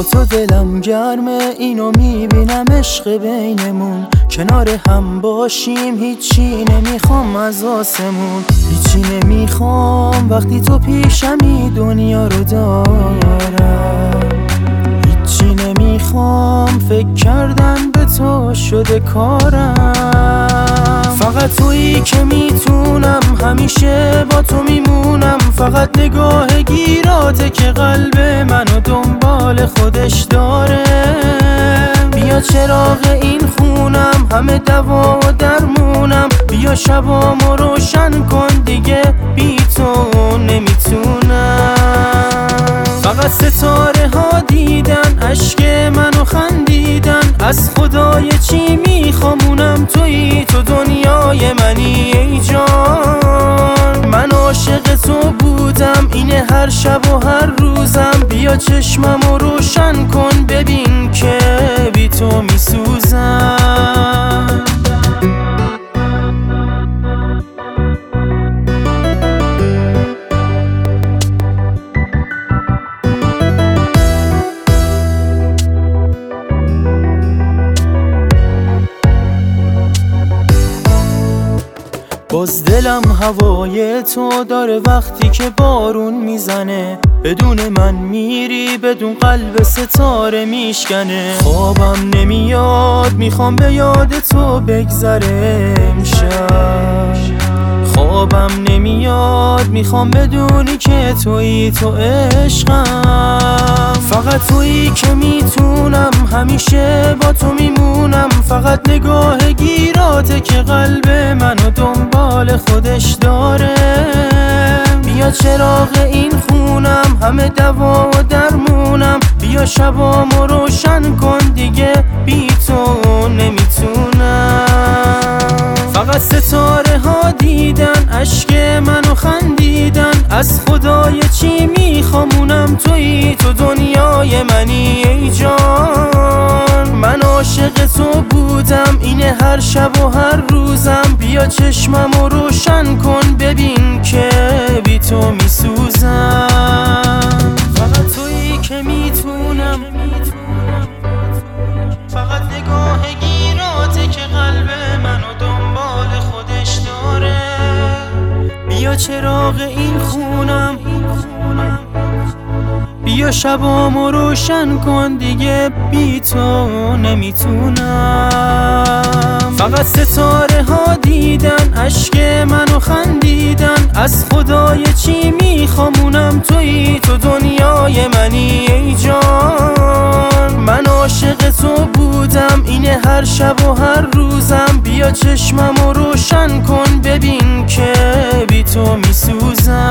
با تو دلم گرمه، اینو میبینم عشق بینمون. کنار هم باشیم هیچی نمیخوام از آسمون، هیچی نمیخوام وقتی تو پیشمی دنیا رو دارم. هیچی نمیخوام فکر کردن به تو شده کارم. فقط تویی که میتونم همیشه با تو میمونم. فقط نگاه گیراته که قلب منو دنبال خودش داره. بیا چراغ این خونم، همه دوا و درمونم. بیا شبامو روشن کن، دیگه بی تو نمیتونم. فقط ستاره ها دیدن اشک منو خندیدن. از خدای چی میخوامونم، تویی تو دنیای منی ای جان. من عاشق تو بودم، اینه هر شب و هر روزم. بیا چشممو روشن کن، ببین که بی تو میسوزم. باز دلم هوای تو داره وقتی که بارون میزنه. بدون من میری، بدون قلب ستاره میشکنه. خوابم نمیاد، میخوام به یاد تو بگذره امشب. خوابم نمیاد، میخوام بدونی که تویی تو عشقم. فقط تویی که میتونم همیشه با تو میمونم. فقط نگاه گیراته که قلب منو دنبال خودش داره. بیا چراغ این خونم، همه دوا و درمونم. بیا شبامو روشن کن، دیگه بی تو نمیتونم. فقط ستاره ها دیدن اشک منو خندیدن. از خدای چی میخوامونم، تویی تو دنیای منی ای جان. من عاشق تو بودم، اینه هر شب و هر روزم. بیا چشممو روشن کن، ببین که بی تو میسوزم. فقط تویی که میتونم، فقط نگاه گیراته که قلب منو دنبال خودش داره. بیا چراغ این خونم، بیا شبامو روشن کن، دیگه بی تو نمیتونم. فقط ستاره ها دیدن اشک منو خندیدن. از خدای چی میخوامونم، تویی تو دنیای منی ای جان. من عاشق تو بودم، اینه هر شب و هر روزم. بیا چشممو روشن کن، ببین که بی تو میسوزم.